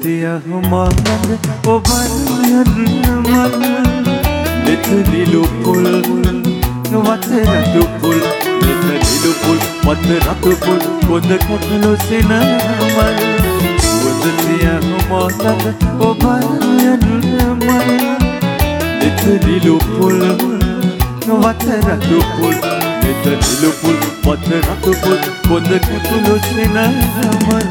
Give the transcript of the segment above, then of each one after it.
තිය හමානද ඔබයන් මල් දෙත නිලු පුල් වත රතු පුල් දෙත නිලු පුල් වත රතු පුල් පොද කොටලු සෙන මල් සුවඳ තිය හමානද ඔබයන් මල් දෙත නිලු පුල් වත රතු පුල් දෙත නිලු පුල් වත රතු පුල් පොද කොටලු සෙන මල්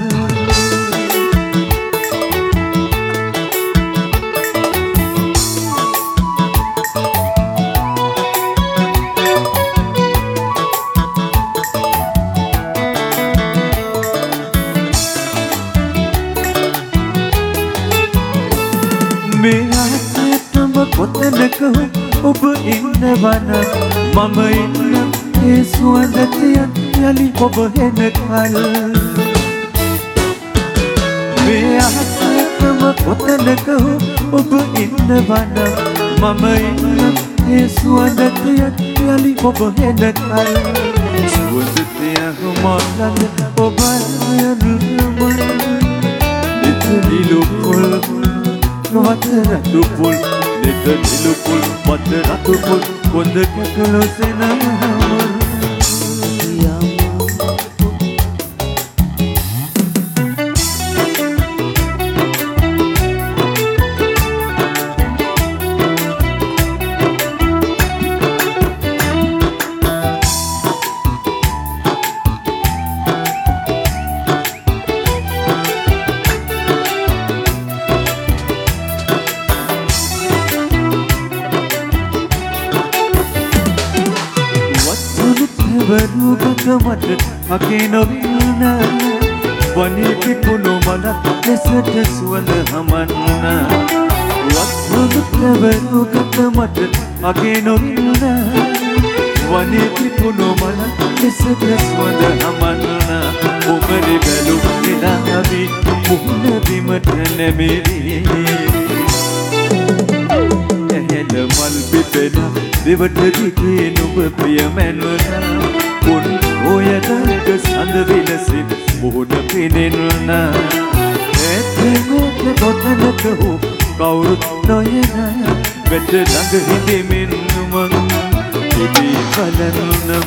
කොතනක ඔබ ඉන්නවන මම ඉන්න ඒ සුවඳ තියන් යලි ඔබ හෙන කල මේ අහසටම කොතනක ඔබ ඉන්නවන මම ඉන්න ඒ සුවඳ තියන් යලි ඔබ හෙන කල සුවඳ තියන් මලඳ ඔබ යන මල ඉතිරිලු පොල් නොවතර දුපොල් දෙත නිලු පුල් වත රතු පුල් කොඳ කොටලු සෙන මට අකේ නොවින වනේ පිපුණු මල ලෙසට සුවඳ හමන්න වත්සුදු ප්‍රවරුකට මට අකේ නොවින වනේ පිපුණු මල ලෙසට සුවඳ හමන්න ඔබේ බැලු විනාවි මුහුණ බිමට නැමෙරි එහෙල මල් පිපෙන දෙවට දිගේ නුඹ ප්‍රියමැන්වන පුන් ඔයදක සඳ විලසින් මුහුණ පිනෙන්න ඇත්තමෝක කොතනක හෝ කවුරුත් නොයන වෙත ළඟ හිඳෙමින් මං ඉදී බලන්නම්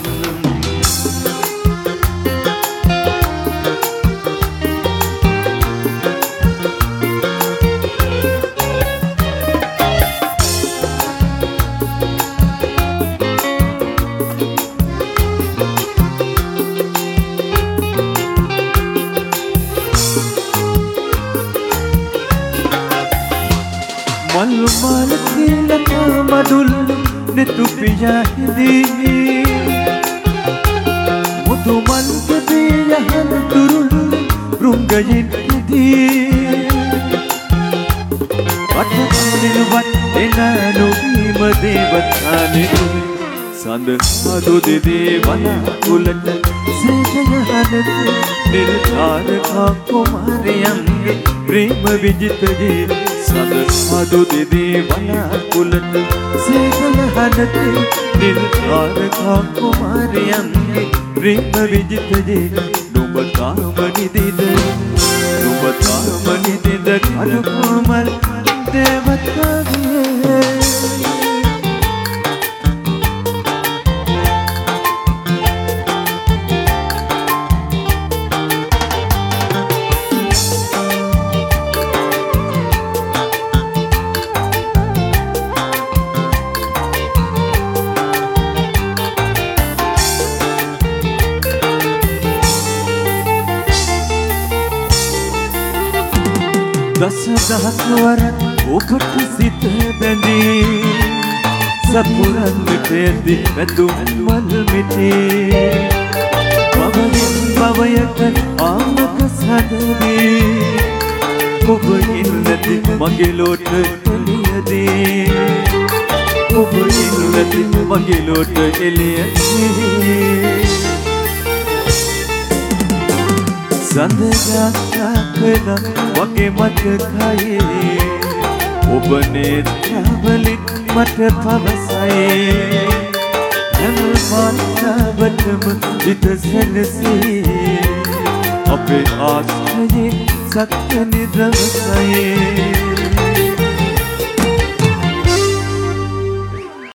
මල්ලු මාල තිලක මදුල් නෙතු පියාහිදී මුතු මල් දෙවියහන තුරුල් රුංගයෙන් ඉදී වටපිනවත් එනනු වීම දේවතානේ සඳ මදු දෙදී වන කුලට සේජයහනද නිල්කාරකා කුමාරියන්ගේ ප්‍රේම විජිතයේ සඳ මදු දෙදී වන කුලට සේජයහනද නිල්කාරකා කුමාරියන්ගේ ප්‍රේම විජිතයේ නුඹ තාම නිදිද කරු කුමල් දේවතාවේ දස දහස් වර ඔබට සිත බැඳී සපුරන්නට ඇති වැදුම් මල් මිටේ භවයෙන් භවයට ආමක සදවී ඔබ ඉන්නති මගේ ලෝට එළියදී ඔබ ඉන්නති මගේ ලෝට එළියදී සඳගාකන වගේ මතකයේ ඔබ නේත්‍රවලින් මට පවසයි යන මාතවටම හිත සැනසී අපේ ආශ්‍රයේ 10ක් වෙනි දවසයි